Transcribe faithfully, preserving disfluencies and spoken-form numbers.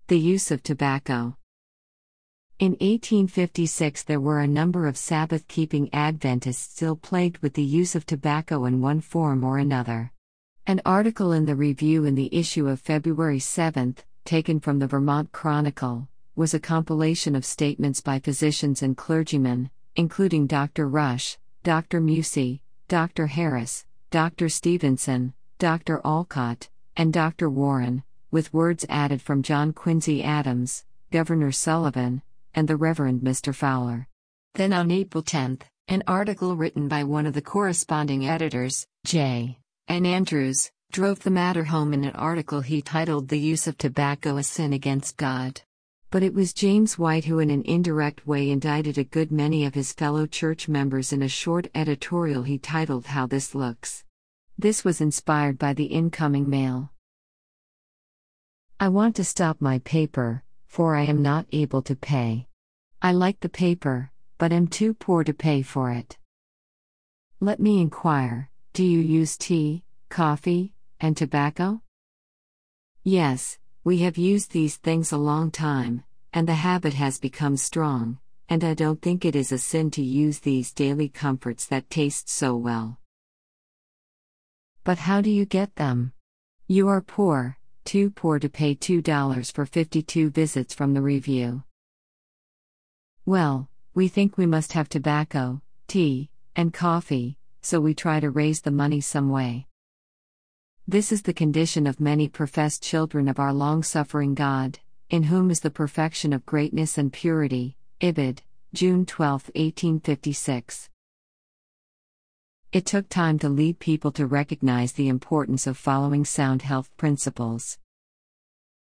The use of tobacco. In eighteen fifty-six, there were a number of Sabbath-keeping Adventists still plagued with the use of tobacco in one form or another. An article in the Review in the issue of February seventh, taken from the Vermont Chronicle, was a compilation of statements by physicians and clergymen, including Doctor Rush, Doctor Musey, Doctor Harris, Doctor Stevenson, Doctor Olcott, and Doctor Warren, with words added from John Quincy Adams, Governor Sullivan, and the Reverend Mister Fowler. Then on April tenth, an article written by one of the corresponding editors, J. N. Andrews, drove the matter home in an article he titled "The Use of Tobacco a Sin Against God." But it was James White who in an indirect way indicted a good many of his fellow church members in a short editorial he titled "How This Looks." This was inspired by the incoming mail. I want to stop my paper, for I am not able to pay. I like the paper, but am too poor to pay for it. Let me inquire, do you use tea, coffee, and tobacco? Yes, we have used these things a long time, and the habit has become strong, and I don't think it is a sin to use these daily comforts that taste so well. But how do you get them? You are poor. Too poor to pay two dollars for fifty-two visits from the Review. Well, we think we must have tobacco, tea, and coffee, so we try to raise the money some way. This is the condition of many professed children of our long-suffering God, in whom is the perfection of greatness and purity. Ibid, June twelfth, eighteen fifty-six. It took time to lead people to recognize the importance of following sound health principles.